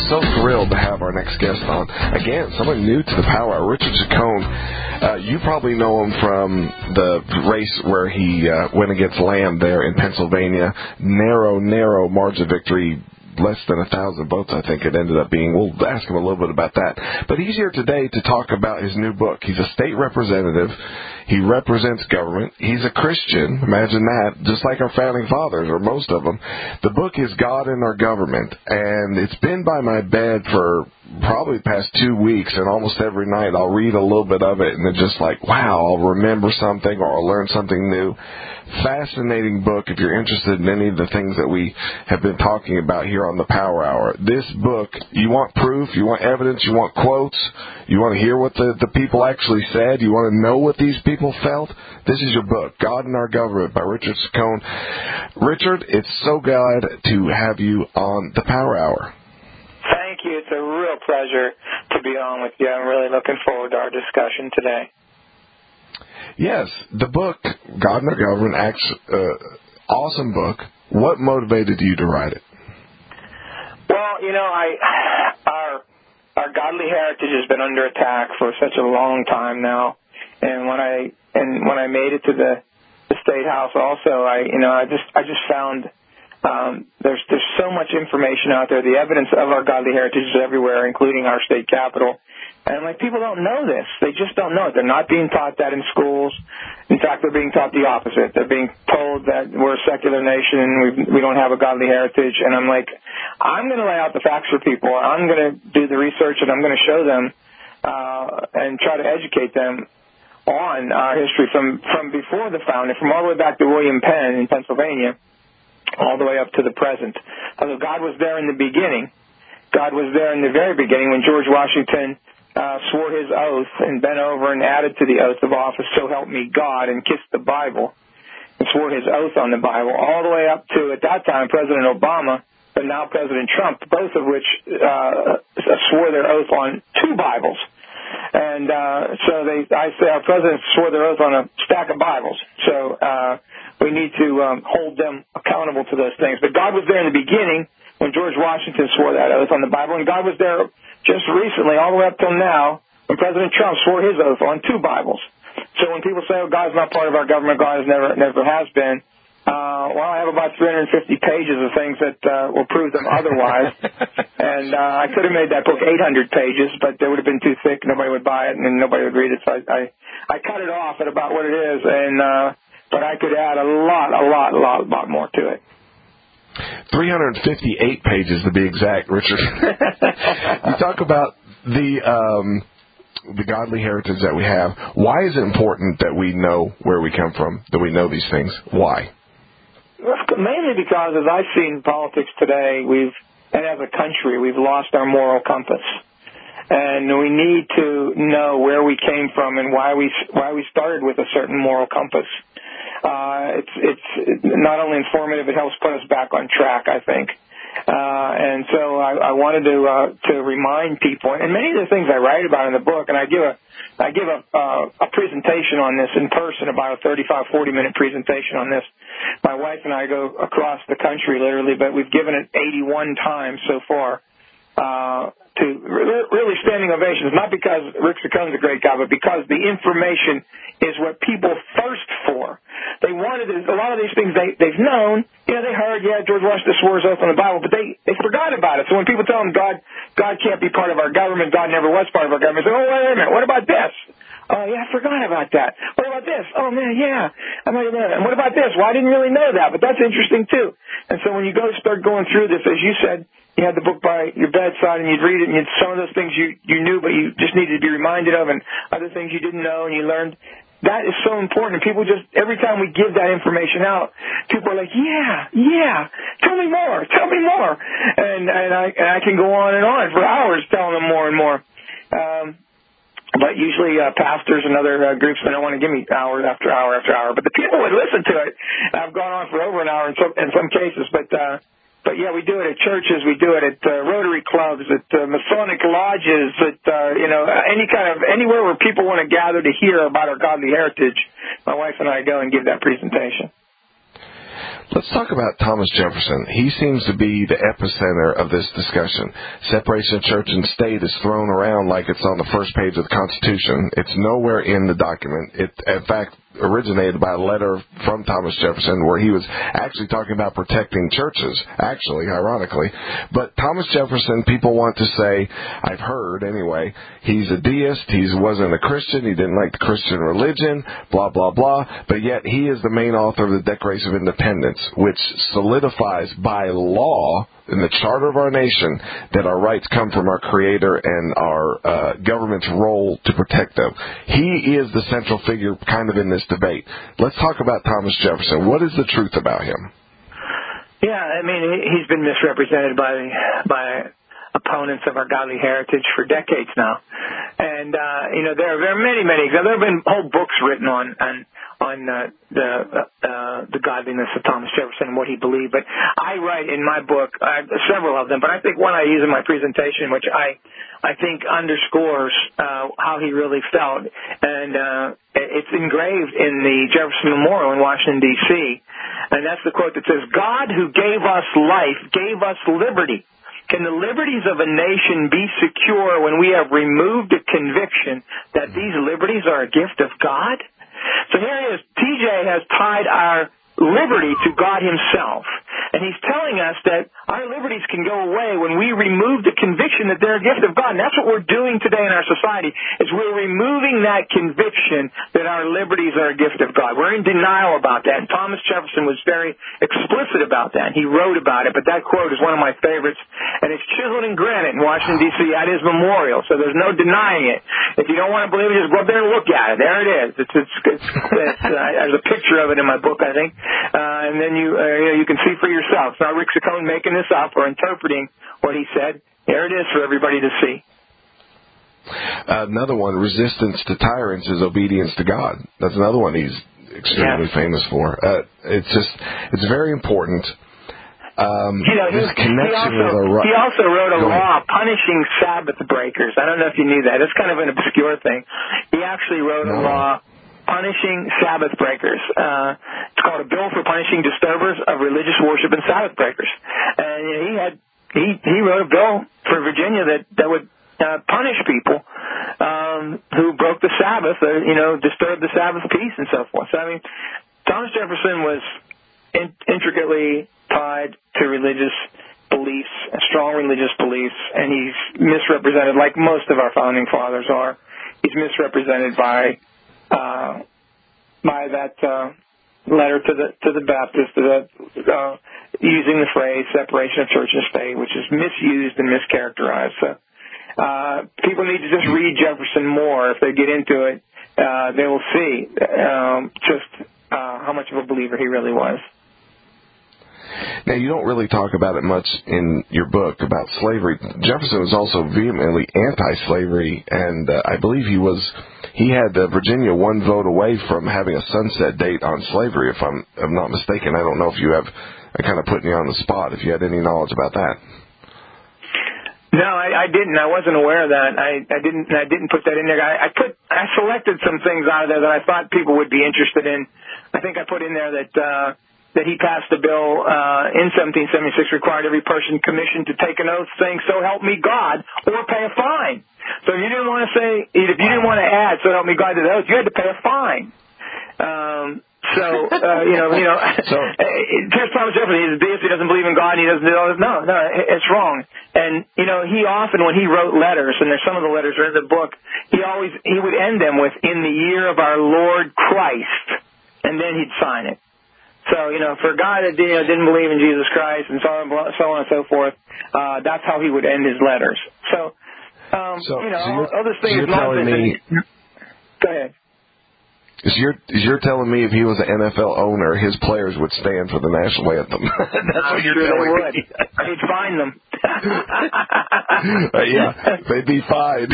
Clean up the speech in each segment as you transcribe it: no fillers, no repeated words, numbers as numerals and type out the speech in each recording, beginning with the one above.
so thrilled to have our next guest on. Again, someone new to the Power Hour, Richard Ciccone. You probably know him from the race where he went against Lamb there in Pennsylvania. Narrow margin of victory. Less than 1,000 votes, I think it ended up being. We'll ask him a little bit about that. But he's here today to talk about his new book. He's a state representative. He represents government. He's a Christian. Imagine that. Just like our founding fathers, or most of them. The book is God and Our Government. And it's been by my bed for probably the past 2 weeks. And almost every night I'll read a little bit of it. And it's just like, wow, I'll remember something or I'll learn something new. Fascinating book if you're interested in any of the things that we have been talking about here on the Power Hour. This book, you want proof, you want evidence, you want quotes, you want to hear what the people actually said, you want to know what these people felt, this is your book, God and Our Government by Richard Ciccone. Richard, it's so glad to have you on the Power Hour. Thank you. It's a real pleasure to be on with you. I'm really looking forward to our discussion today. Yes, the book, God and Our Government, awesome book. What motivated you to write it? Well, you know, our godly heritage has been under attack for such a long time now, and when I made it to the State House, also, I just found there's so much information out there. The evidence of our godly heritage is everywhere, including our state capital. And, people don't know this. They just don't know it. They're not being taught that in schools. In fact, they're being taught the opposite. They're being told that we're a secular nation and we don't have a godly heritage. And I'm like, I'm going to lay out the facts for people. I'm going to do the research, and I'm going to show them and try to educate them on our history from before the founding, from all the way back to William Penn in Pennsylvania, all the way up to the present. Although God was there in the beginning. God was there in the very beginning when George Washington swore his oath and bent over and added to the oath of office, "So help me God," and kissed the Bible and swore his oath on the Bible, all the way up to, at that time, President Obama, but now President Trump, both of which swore their oath on 2 Bibles. And I say our presidents swore their oath on a stack of Bibles. So we need to hold them accountable to those things. But God was there in the beginning when George Washington swore that oath on the Bible, and God was there just recently, all the way up till now, when President Trump swore his oath on 2 Bibles. So when people say, "Oh, God's not part of our government," God never has been. Well, I have about 350 pages of things that will prove them otherwise. And I could have made that book 800 pages, but it would have been too thick. Nobody would buy it, and nobody would read it. So I cut it off at about what it is, and but I could add a lot more to it. 358 pages to be exact, Richard. You talk about the godly heritage that we have. Why is it important that we know where we come from, that we know these things? Why? Mainly because, as I've seen politics today, and as a country, we've lost our moral compass. And we need to know where we came from and why we started with a certain moral compass. It's not only informative, it helps put us back on track, I think. And so I wanted to remind people, and many of the things I write about in the book, and I give a presentation on this in person, about a 35, 40-minute presentation on this. My wife and I go across the country, literally, but we've given it 81 times so far. To really standing ovations, not because Rick Ciccone's a great guy, but because the information is what people thirst for. They wanted a lot of these things they've known. You know, they heard, George Washington swore his oath on the Bible, but they forgot about it. So when people tell them God can't be part of our government, God never was part of our government, they say, "Oh, wait a minute, what about this?" "Oh, yeah, I forgot about that." "What about this?" "Oh, man, yeah, I might have known that." "And what about this?" "Well, I didn't really know that, but that's interesting, too." And so when you start going through this, as you said, you had the book by your bedside, and you'd read it, and some of those things you knew, but you just needed to be reminded of, and other things you didn't know, and you learned. That is so important. People just, every time we give that information out, people are like, yeah, tell me more. And I can go on and on for hours telling them more and more. But usually pastors and other groups, they don't want to give me hour after hour after hour. But the people would listen to it. I've gone on for over an hour in some cases, But yeah, we do it at churches, we do it at Rotary clubs, at Masonic lodges, at anywhere where people want to gather to hear about our godly heritage. My wife and I go and give that presentation. Let's talk about Thomas Jefferson. He seems to be the epicenter of this discussion. Separation of church and state is thrown around like it's on the first page of the Constitution. It's nowhere in the document. It, in fact, originated by a letter from Thomas Jefferson where he was actually talking about protecting churches, actually, ironically. But Thomas Jefferson, people want to say, I've heard anyway, he's a deist, he wasn't a Christian, he didn't like the Christian religion, blah, blah, blah. But yet he is the main author of the Declaration of Independence, which solidifies by law in the charter of our nation that our rights come from our Creator and our government's role to protect them. He is the central figure kind of in this debate. Let's talk about Thomas Jefferson. What is the truth about him? Yeah, I mean, he's been misrepresented by opponents of our godly heritage for decades now. And, there are many, there have been whole books written on the godliness of Thomas Jefferson and what he believed. But I write in my book several of them, but I think one I use in my presentation, which I think underscores how he really felt. And it's engraved in the Jefferson Memorial in Washington, D.C. And that's the quote that says, "God who gave us life gave us liberty. Can the liberties of a nation be secure when we have removed a conviction that these liberties are a gift of God?" So here he is. TJ has tied our liberty to God himself. And he's telling us that our liberties can go away when we remove the conviction that they're a gift of God. And that's what we're doing today in our society, is we're removing that conviction that our liberties are a gift of God. We're in denial about that. And Thomas Jefferson was very explicit about that. And he wrote about it. But that quote is one of my favorites. And it's chiseled in granite in Washington, D.C. at his memorial. So there's no denying it. If you don't want to believe it, just go up there and look at it. There it is. There's a picture of it in my book, I think. And then you can see for yourself. It's not Rick Saccone making this up or interpreting what he said. There it is for everybody to see. Another one, resistance to tyrants is obedience to God. That's another one he's extremely famous for. It's very important. This connection he also wrote a law punishing Sabbath breakers. I don't know if you knew that. It's kind of an obscure thing. He actually wrote a law punishing Sabbath breakers. It's called a bill for punishing disturbers of religious worship and Sabbath breakers. And he wrote a bill for Virginia that would punish people who broke the Sabbath, disturbed the Sabbath peace and so forth. So I mean, Thomas Jefferson was intricately tied to religious beliefs, strong religious beliefs, and he's misrepresented, like most of our founding fathers are. He's misrepresented by that letter to the Baptists, using the phrase separation of church and state, which is misused and mischaracterized. So people need to just read Jefferson more. If they get into it, they will see just how much of a believer he really was. Now, you don't really talk about it much in your book about slavery. Jefferson was also vehemently anti-slavery, and I believe he had Virginia one vote away from having a sunset date on slavery, if I'm not mistaken. I don't know if you have, I kind of putting you on the spot, if you had any knowledge about that. No, I didn't. I wasn't aware of that. I didn't put that in there. I selected some things out of there that I thought people would be interested in. I think I put in there that he passed a bill in 1776 required every person commissioned to take an oath saying, "So help me God," or pay a fine. So if you didn't want to add "So help me God" to the oath, you had to pay a fine. Here's Thomas Jefferson. He's a deist. He doesn't believe in God. And he doesn't do all this. No, it's wrong. And he often, when he wrote letters, and there's some of the letters are in the book, he would end them with "In the year of our Lord Christ," and then he'd sign it. So, for a guy that didn't believe in Jesus Christ and so on and so forth, that's how he would end his letters. So all this thing is nonsense. Go ahead. You're telling me if he was an NFL owner, his players would stand for the national anthem? That's what you're telling me. He'd fine them. Yeah, they'd be fined.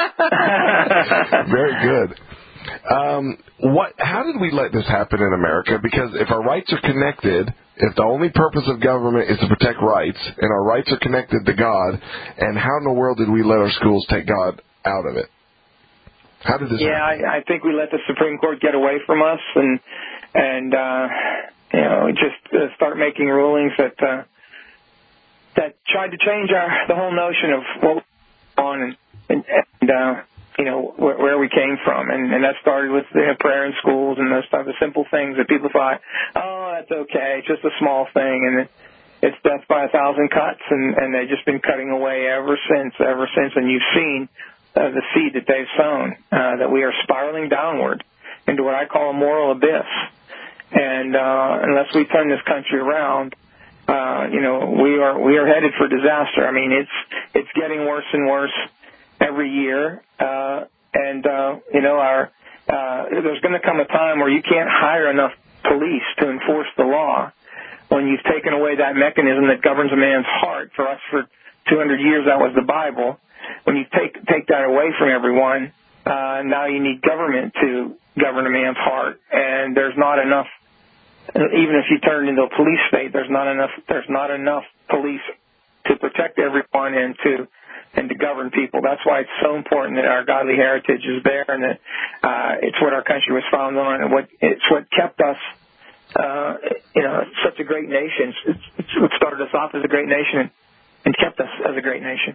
Very good. How did we let this happen in America? Because if our rights are connected, if the only purpose of government is to protect rights, and our rights are connected to God, and how in the world did we let our schools take God out of it? How did this happen? I think we let the Supreme Court get away from us, and just start making rulings that tried to change the whole notion of what was on and where we came from, and that started with prayer in schools and those type of simple things that people thought, oh, that's okay, it's just a small thing, and it's death by 1,000 cuts, and they've just been cutting away ever since, and you've seen the seed that they've sown, that we are spiraling downward into what I call a moral abyss, and unless we turn this country around, we are headed for disaster. I mean, it's getting worse and worse every year, and there's going to come a time where you can't hire enough police to enforce the law when you've taken away that mechanism that governs a man's heart. For us, for 200 years, that was the Bible. When you take that away from everyone, now you need government to govern a man's heart, and there's not enough. Even if you turn it into a police state, there's not enough police to protect everyone and to govern people. That's why it's so important that our godly heritage is there, and that it's what our country was founded on, and it's what kept us, such a great nation. It's what started us off as a great nation and kept us as a great nation.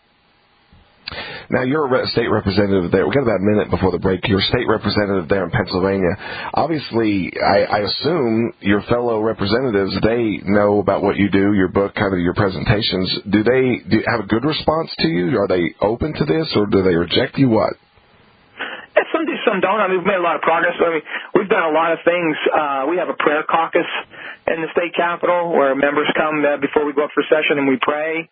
Now, you're a state representative there. We've got about a minute before the break. You're a state representative there in Pennsylvania. Obviously, I assume your fellow representatives, they know about what you do, your book, kind of your presentations. Do you have a good response to you? Are they open to this, or do they reject you? What? Some do, some don't. I mean, we've made a lot of progress. I mean, we've done a lot of things. We have a prayer caucus in the state capitol where members come before we go up for session and we pray.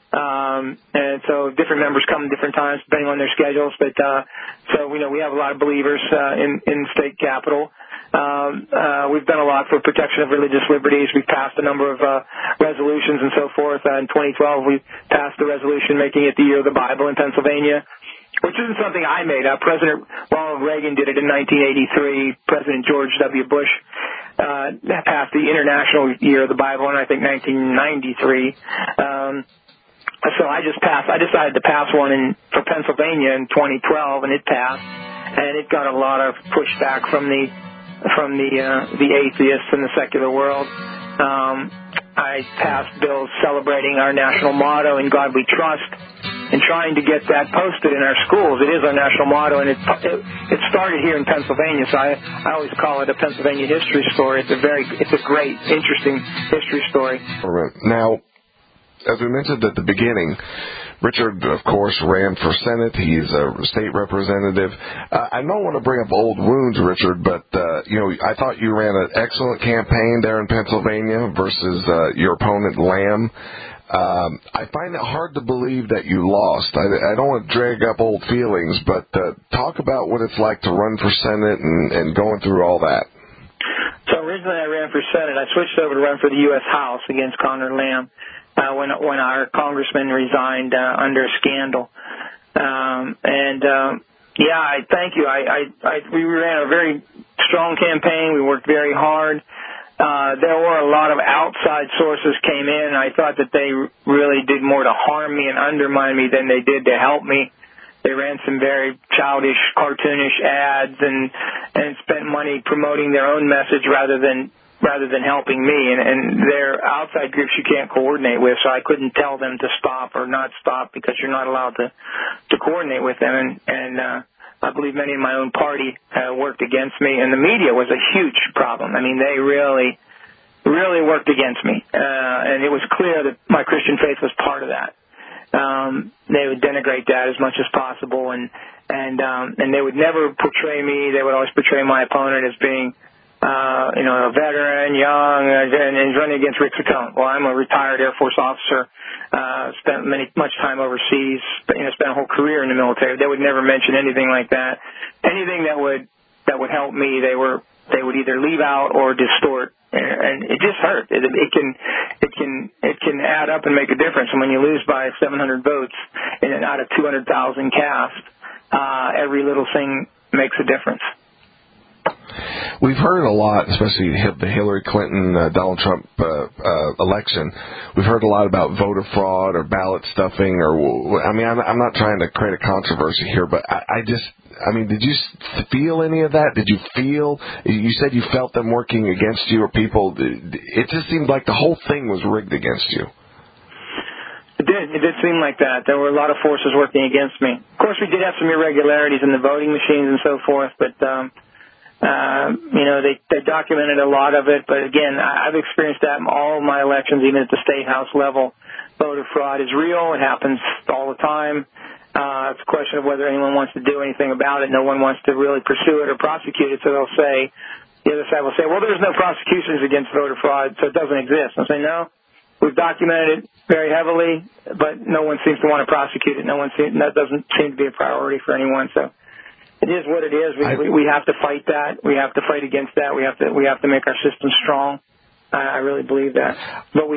And so different members come at different times depending on their schedules. But so we have a lot of believers in the state capitol. We've done a lot for protection of religious liberties. We've passed a number of resolutions and so forth. In 2012, we passed a resolution making it the year of the Bible in Pennsylvania, which isn't something I made up. President Ronald Reagan did it in 1983. President George W. Bush passed the International Year of the Bible in, I think, 1993. So I decided to pass one for Pennsylvania in 2012, and it passed, and it got a lot of pushback from the atheists in the secular world. I passed bills celebrating our national motto, "In God We Trust," and trying to get that posted in our schools. It is our national motto, and it started here in Pennsylvania, so I always call it a Pennsylvania history story. It's a great, interesting history story. Now, as we mentioned at the beginning, Richard, of course, ran for Senate. He's a state representative. I don't want to bring up old wounds, Richard, but, I thought you ran an excellent campaign there in Pennsylvania versus your opponent, Lamb. I find it hard to believe that you lost. I don't want to drag up old feelings, but talk about what it's like to run for Senate and going through all that. So originally I ran for Senate. I switched over to run for the U.S. House against Conor Lamb. When our congressman resigned under a scandal, I thank you. We ran a very strong campaign. We worked very hard. There were a lot of outside sources came in, and I thought that they really did more to harm me and undermine me than they did to help me. They ran some very childish, cartoonish ads and spent money promoting their own message rather than helping me, and they're outside groups you can't coordinate with, so I couldn't tell them to stop or not stop because you're not allowed to coordinate with them, and I believe many in my own party worked against me, and the media was a huge problem. I mean, they really, really worked against me, and it was clear that my Christian faith was part of that. They would denigrate that as much as possible, and they would never portray me. They would always portray my opponent as being a veteran, young, and running against Rick Saccone. Well, I'm a retired Air Force officer, spent much time overseas, spent a whole career in the military. They would never mention anything like that. Anything that would help me, they would either leave out or distort, and it just hurt. It can add up and make a difference. And when you lose by 700 votes out of 200,000 cast, every little thing makes a difference. We've heard a lot, especially the Hillary Clinton, Donald Trump election. We've heard a lot about voter fraud or ballot stuffing. I'm not trying to create a controversy here, but I just I mean, did you feel any of that? Did you feel, you said you felt them working against you or people, it just seemed like the whole thing was rigged against you. It did seem like that. There were a lot of forces working against me. Of course, we did have some irregularities in the voting machines and so forth, but, they documented a lot of it. But again, I've experienced that in all of my elections, even at the state house level. Voter fraud is real. It happens all the time. It's a question of whether anyone wants to do anything about it. No one wants to really pursue it or prosecute it, so they'll say, the other side will say, well, there's no prosecutions against voter fraud, so it doesn't exist. I'll say, no, we've documented it very heavily, but no one seems to want to prosecute it. That doesn't seem to be a priority for anyone. So it is what it is. We have to fight that. We have to fight against that. We have to make our system strong. I really believe that. But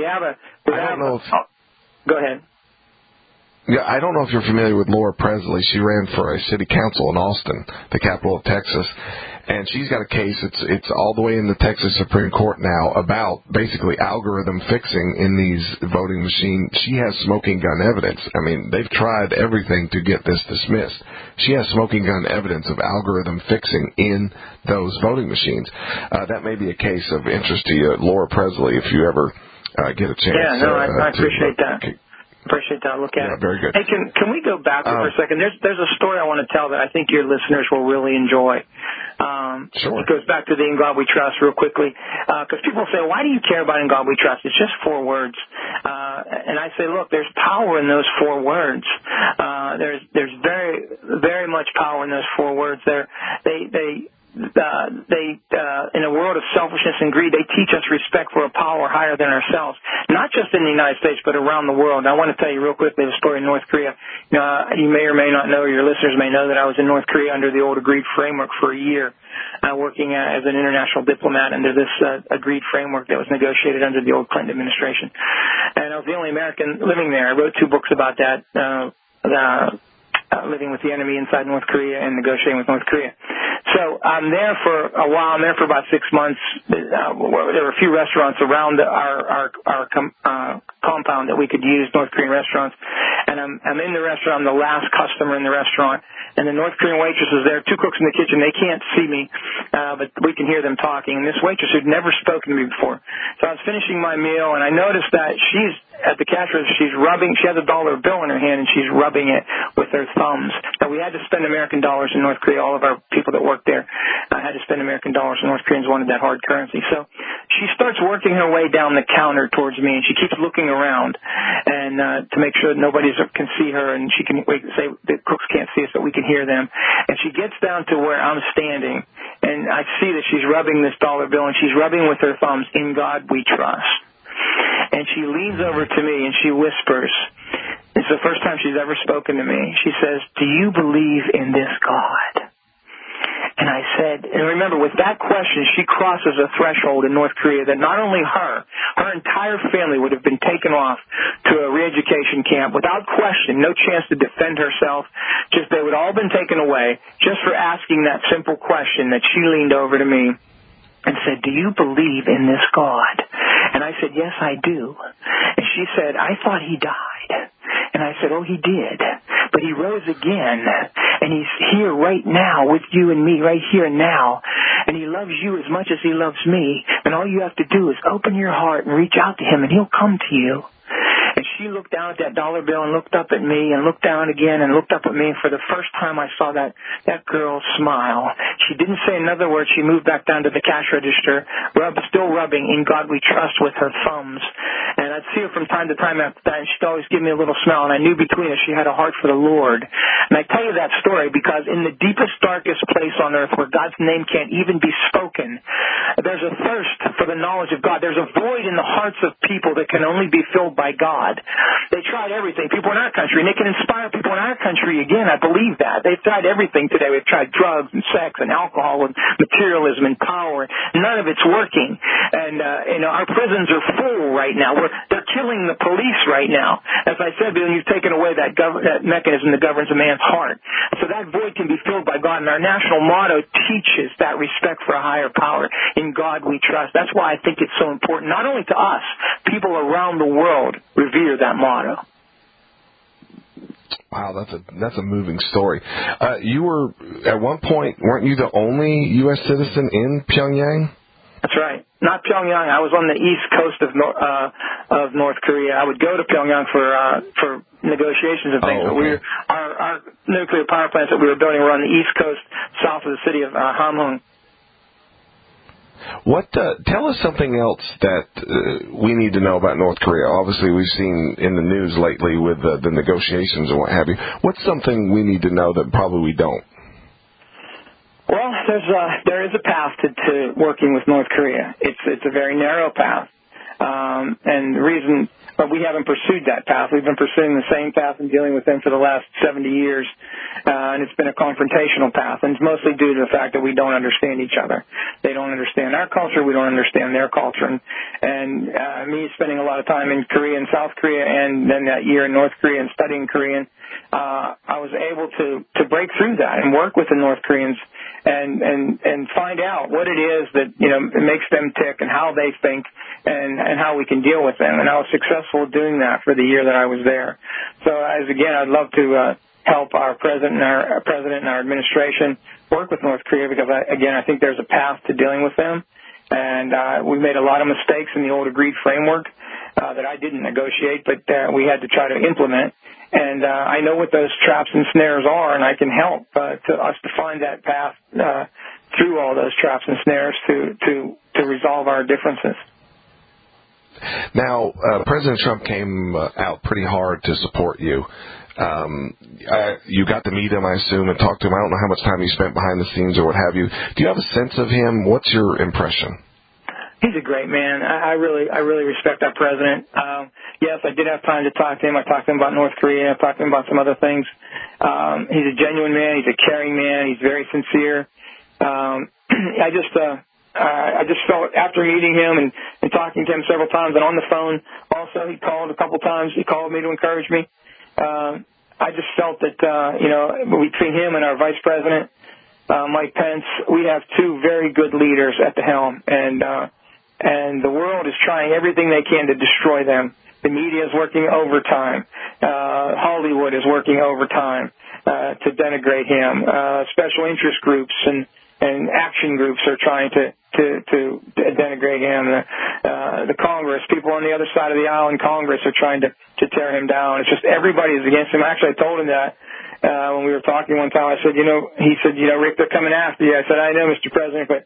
go ahead. Yeah, I don't know if you're familiar with Laura Presley. She ran for a city council in Austin, the capital of Texas, and she's got a case. It's all the way in the Texas Supreme Court now about basically algorithm fixing in these voting machines. She has smoking gun evidence. I mean, they've tried everything to get this dismissed. She has smoking gun evidence of algorithm fixing in those voting machines. That may be a case of interest to you, Laura Presley, if you ever get a chance. Yeah, no, I appreciate that. Appreciate that. Look at it. Very good. Hey, can we go back for a second? There's a story I want to tell that I think your listeners will really enjoy. Sure. It goes back to the In God We Trust real quickly. Because people say, why do you care about In God We Trust? It's just 4 words. And I say, look, there's power in those 4 words. There's very, very much power in those 4 words. In a world of selfishness and greed, they teach us respect for a power higher than ourselves, not just in the United States, but around the world. And I want to tell you real quickly the story in North Korea. You may or may not know, your listeners may know that I was in North Korea under the old agreed framework for a year, working as an international diplomat under this agreed framework that was negotiated under the old Clinton administration. And I was the only American living there. I wrote 2 books about that, living with the enemy inside North Korea and negotiating with North Korea. So I'm there for a while. I'm there for about 6 months. There were a few restaurants around our compound that we could use, North Korean restaurants. And I'm in the restaurant. I'm the last customer in the restaurant. And the North Korean waitress is there, 2 cooks in the kitchen. They can't see me, but we can hear them talking. And this waitress had never spoken to me before. So I was finishing my meal, and I noticed that she's at the cash register. She has a $1 bill in her hand, and she's rubbing it with her thumbs. Now, we had to spend American dollars in North Korea. All of our people that worked there had to spend American dollars. North Koreans wanted that hard currency. So she starts working her way down the counter towards me, and she keeps looking around and to make sure that nobody can see her, and she can say the cooks can't see us, but we can hear them. And she gets down to where I'm standing, and I see that she's rubbing this $1 bill, and she's rubbing with her thumbs, "In God We Trust." And she leans over to me and she whispers, it's the first time she's ever spoken to me. She says, "Do you believe in this God?" And I said, and remember, with that question, she crosses a threshold in North Korea that not only her entire family would have been taken off to a re-education camp without question, no chance to defend herself. Just they would all been taken away just for asking that simple question that she leaned over to me and said, "Do you believe in this God?" And I said, "Yes, I do." And she said, "I thought he died." And I said, "Oh, he did. But he rose again. And he's here right now with you and me, right here and now. And he loves you as much as he loves me. And all you have to do is open your heart and reach out to him, and he'll come to you." And she looked down at that $1 bill and looked up at me and looked down again and looked up at me. And for the first time, I saw that girl smile. She didn't say another word. She moved back down to the cash register, still rubbing "In God We Trust" with her thumbs. And I'd see her from time to time after that, and she'd always give me a little smile. And I knew between us she had a heart for the Lord. And I tell you that story because in the deepest, darkest place on earth where God's name can't even be spoken, there's a thirst for the knowledge of God. There's a void in the hearts of people that can only be filled by God. They tried everything. People in our country, and they can inspire people in our country again. I believe that. They've tried everything today. We've tried drugs and sex and alcohol and materialism and power. None of it's working. And, our prisons are full right now. They're killing the police right now. As I said, when you've taken away that mechanism that governs a man's heart. So that void can be filled by God. And our national motto teaches that respect for a higher power. In God we trust. That's why I think it's so important, not only to us, people around the world revere that motto. Wow, that's a moving story. You were at one point, weren't you the only U.S. citizen in Pyongyang? That's right. Not Pyongyang. I was on the east coast of North Korea. I would go to Pyongyang for negotiations and things. Oh, okay. But our nuclear power plants that we were building were on the east coast, south of the city of Hamhung. Tell us something else that we need to know about North Korea. Obviously, we've seen in the news lately with the negotiations and what have you. What's something we need to know that probably we don't? Well, there is a path to working with North Korea. It's a very narrow path, and the reason, but we haven't pursued that path. We've been pursuing the same path and dealing with them for the last 70 years, and it's been a confrontational path, and it's mostly due to the fact that we don't understand each other. They don't understand our culture. We don't understand their culture, and me spending a lot of time in Korea and South Korea, and then that year in North Korea and studying Korean, I was able to break through that and work with the North Koreans and find out what it is that, makes them tick and how they think and how we can deal with them. And I was successful doing that for the year that I was there. So I'd love to help our president and our administration work with North Korea because I think there's a path to dealing with them. And we made a lot of mistakes in the old agreed framework that I didn't negotiate, but we had to try to implement. And I know what those traps and snares are, and I can help us to find that path through all those traps and snares to resolve our differences. Now, President Trump came out pretty hard to support you. You got to meet him, I assume, and talk to him. I don't know how much time you spent behind the scenes or what have you. Do you have a sense of him? What's your impression? He's a great man. I really respect our president. Yes, I did have time to talk to him. I talked to him about North Korea. I talked to him about some other things. He's a genuine man. He's a caring man. He's very sincere. I just felt after meeting him and talking to him several times and on the phone also, he called a couple times. He called me to encourage me. I just felt that, between him and our vice president, Mike Pence, we have two very good leaders at the helm, and the world is trying everything they can to destroy them. The media is working overtime. Hollywood is working overtime to denigrate him. Special interest groups and action groups are trying to denigrate him. The Congress, people on the other side of the aisle in Congress are trying to tear him down. It's just everybody is against him. Actually, I told him that when we were talking one time. I said, he said, Rick, they're coming after you. I said, I know, Mr. President, but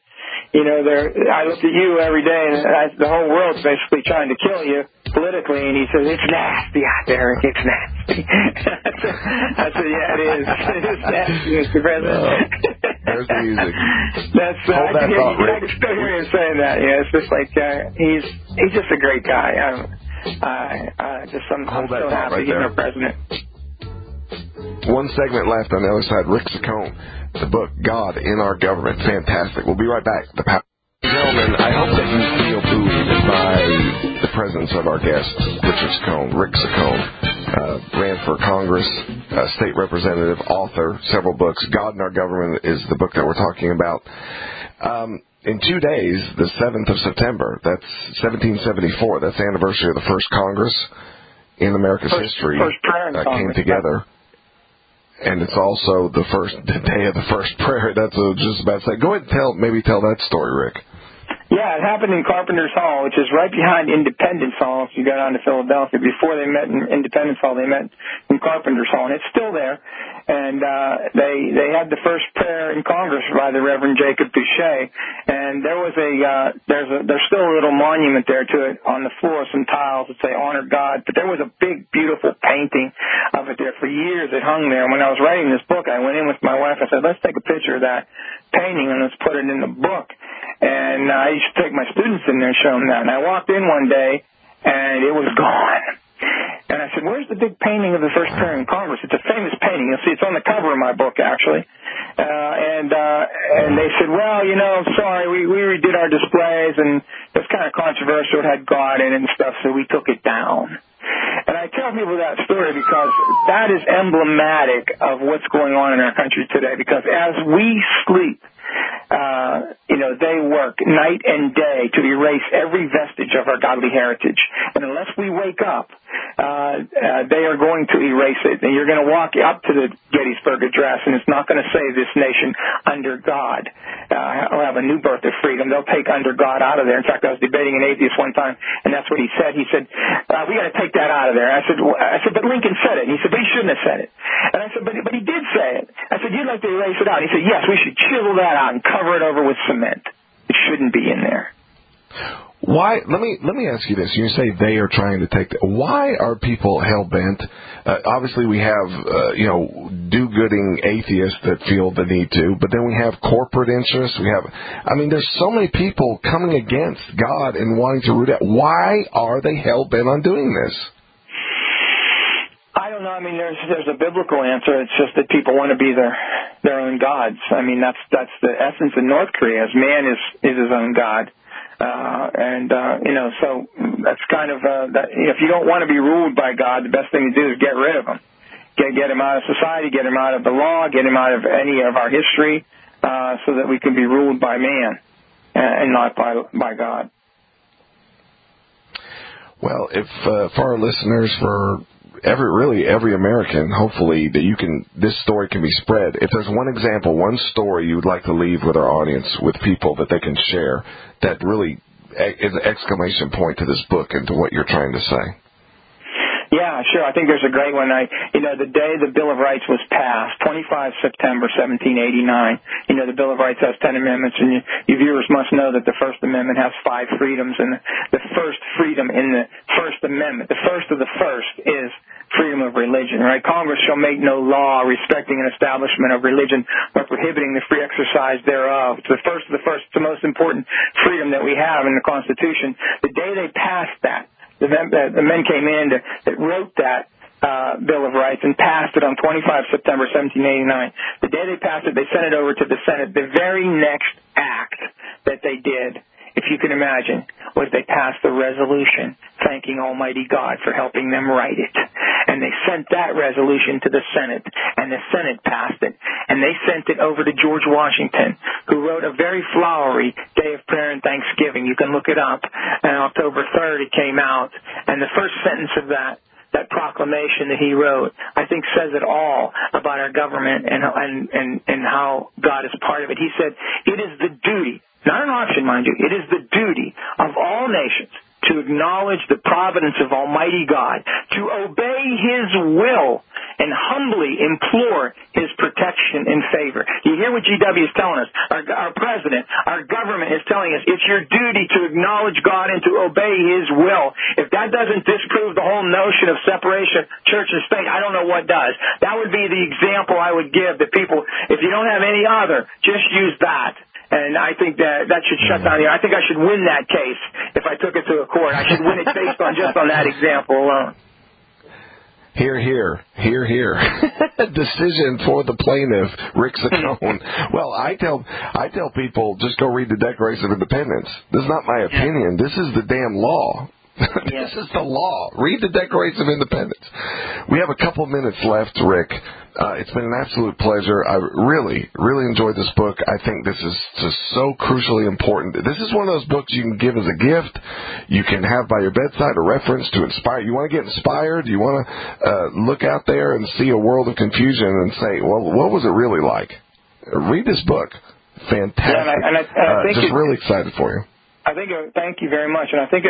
I look at you every day, and the whole world's basically trying to kill you politically. And he says, it's nasty out there, Rick. It's nasty. I said, yeah, it is. It's nasty, Mr. President. There's the music. I can still hear him saying that. Yeah, it's just like he's just a great guy. I'm so happy he's our president. One segment left on the other side. Rick Saccone, the book God in Our Government. Fantastic. We'll be right back. Gentlemen, I hope that you feel buoyed by the presence of our guest, Richard Saccone, Rick Saccone. Ran for Congress, state representative, author, several books. God in Our Government is the book that we're talking about. In 2 days, the 7th of September, that's 1774, that's the anniversary of the first Congress in America's history, came together. And it's also the day of the first prayer. That's just about to say. Go ahead and tell that story, Rick. Yeah, it happened in Carpenter's Hall, which is right behind Independence Hall. If you go down to Philadelphia, before they met in Independence Hall, they met in Carpenter's Hall, and it's still there. And they had the first prayer in Congress by the Reverend Jacob Boucher, and there's still a little monument there to it on the floor, some tiles that say "Honor God." But there was a big, beautiful painting of it there for years. It hung there. And when I was writing this book, I went in with my wife. I said, "Let's take a picture of that painting and let's put it in the book." And I used to take my students in there and show them that. And I walked in one day, and it was gone. And I said, "Where's the big painting of the first prayer in Congress?" It's a famous painting. You'll see it's on the cover of my book, actually. And they said, "Well, sorry, we redid our displays, and it's kind of controversial. It had God in it and stuff, so we took it down." And I tell people that story because that is emblematic of what's going on in our country today. Because as we sleep, they work night and day to erase every vestige of our godly heritage. And unless we wake up, they are going to erase it. And you're going to walk up to the Gettysburg Address, and it's not going to say this nation under God will have a new birth of freedom. They'll take under God out of there. In fact, I was debating an atheist one time, and that's what he said. He said, we got to take that out of there. I said, but Lincoln said it. And he said, but he shouldn't have said it. And I said, but he did say it. I said, you'd like to erase it out. He said, yes, we should chisel that out and cover it over with cement. It shouldn't be in there. Why? Let me ask you this. You say they are trying to take why are people hell bent? Obviously, we have do-gooding atheists that feel the need to, but then we have corporate interests. There's so many people coming against God and wanting to root out. Why are they hell bent on doing this? I don't know. There's a biblical answer. It's just that people want to be their own gods. That's the essence of North Korea. Man is his own god. So that's kind of if you don't want to be ruled by God, the best thing to do is get rid of him. Get him out of society, get him out of the law, get him out of any of our history, so that we can be ruled by man and not by God. Well, if for our listeners, for every American, hopefully this story can be spread. If there's one example, one story you would like to leave with our audience, with people that they can share, that really is an exclamation point to this book and to what you're trying to say. Yeah, sure. I think there's a great one. The day the Bill of Rights was passed, 25 September 1789, the Bill of Rights has 10 amendments, and you viewers must know that the First Amendment has 5 freedoms, and the first freedom in the First Amendment, the first of the first, is freedom of religion, right? Congress shall make no law respecting an establishment of religion or prohibiting the free exercise thereof. It's the first of the first. It's the most important freedom that we have in the Constitution. The day they passed that, the men came in that wrote that Bill of Rights and passed it on 25 September 1789. The day they passed it, they sent it over to the Senate. The very next act that they did, if you can imagine, was they passed a resolution thanking Almighty God for helping them write it. And they sent that resolution to the Senate, and the Senate passed it. And they sent it over to George Washington, who wrote a very flowery Day of Prayer and Thanksgiving. You can look it up. And October 3rd, it came out. And the first sentence of that proclamation that he wrote, I think, says it all about our government and how God is part of it. He said, it is the duty, not an option, mind you, it is the duty of all nations to acknowledge the providence of Almighty God, to obey His will, and humbly implore His protection and favor. You hear what GW is telling us? Our president, our government is telling us it's your duty to acknowledge God and to obey His will. If that doesn't disprove the whole notion of separation of church and state, I don't know what does. That would be the example I would give to people. If you don't have any other, just use that. And I think that should shut down here. I think I should win that case if I took it to a court. I should win it based on just on that example alone. Hear, hear. Hear, hear. Decision for the plaintiff, Rick Saccone. Well, I tell people, just go read the Declaration of Independence. This is not my opinion. This is the damn law. This is the law. Read the Declaration of Independence. We have a couple minutes left, Rick. It's been an absolute pleasure. I really, really enjoyed this book. I think this is just so crucially important. This is one of those books you can give as a gift. You can have by your bedside, a reference to inspire. You want to get inspired? You want to look out there and see a world of confusion and say, well, what was it really like? Read this book. Fantastic. Yeah, I think just really excited for you. Thank you very much, and I think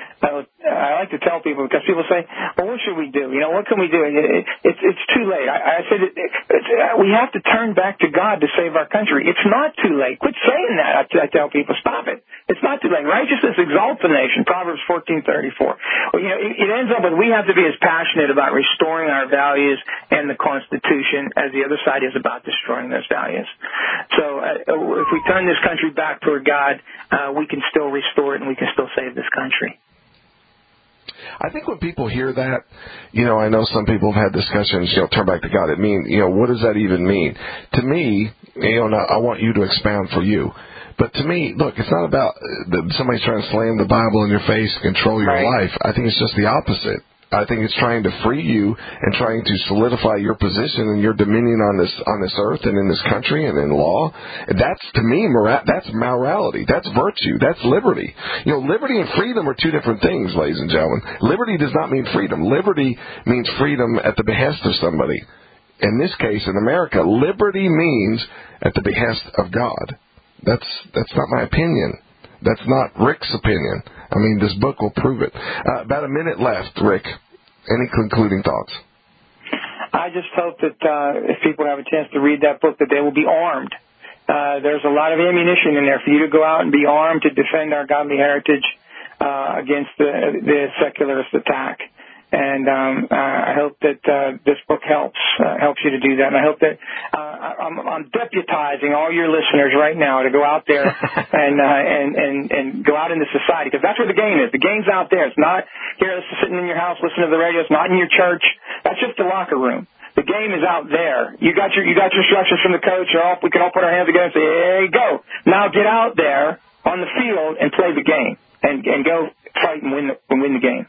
I like to tell people, because people say, well, what should we do? What can we do? It's too late. I said we have to turn back to God to save our country. It's not too late. Quit saying that. I tell people, stop it. It's not too late. Righteousness exalts a nation, Proverbs 14:34. Well, it ends up with we have to be as passionate about restoring our values and the Constitution as the other side is about destroying those values. So if we turn this country back toward God, we can still restore it and we can still save this country. I think when people hear that, I know some people have had discussions, turn back to God. It means, what does that even mean? To me, I want you to expound for you. But to me, look, it's not about somebody's trying to slam the Bible in your face, control your life. I think it's just the opposite. I think it's trying to free you and trying to solidify your position and your dominion on this earth and in this country and in law. That's, to me, that's morality. That's virtue. That's liberty. You know, liberty and freedom are two different things, ladies and gentlemen. Liberty does not mean freedom. Liberty means freedom at the behest of somebody. In this case, in America, liberty means at the behest of God. That's not my opinion. That's not Rick's opinion. I mean, this book will prove it. About a minute left, Rick. Any concluding thoughts? I just hope that if people have a chance to read that book, that they will be armed. There's a lot of ammunition in there for you to go out and be armed to defend our godly heritage against the secularist attack. And I hope that this book helps you to do that. And I hope that I'm deputizing all your listeners right now to go out there and go out into society, because that's where the game is. The game's out there. It's not here sitting in your house listening to the radio. It's not in your church. That's just the locker room. The game is out there. You got your instructions from the coach. We can all put our hands together and say, "There you go. Now get out there on the field and play the game and go fight and win the game."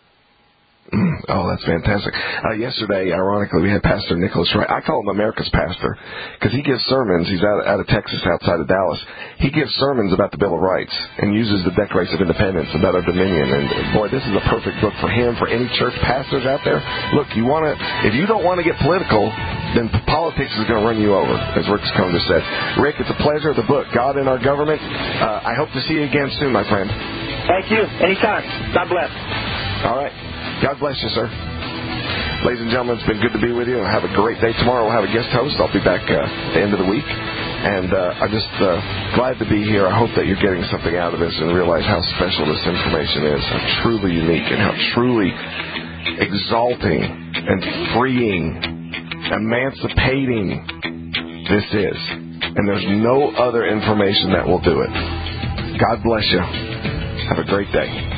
Oh, that's fantastic. Yesterday, ironically, we had Pastor Nicholas Wright. I call him America's pastor because he gives sermons. He's out of Texas, outside of Dallas. He gives sermons about the Bill of Rights and uses the Declaration of Independence about our dominion. And, boy, this is a perfect book for him, for any church pastors out there. Look, if you don't want to get political, then politics is going to run you over, as Rick Cohn just said. Rick, it's a pleasure. The book, God in Our Government. I hope to see you again soon, my friend. Thank you. Anytime. God bless. All right. God bless you, sir. Ladies and gentlemen, it's been good to be with you. Have a great day. Tomorrow we'll have a guest host. I'll be back at the end of the week. And I'm just glad to be here. I hope that you're getting something out of this and realize how special this information is, how truly unique and how truly exalting and freeing, emancipating this is. And there's no other information that will do it. God bless you. Have a great day.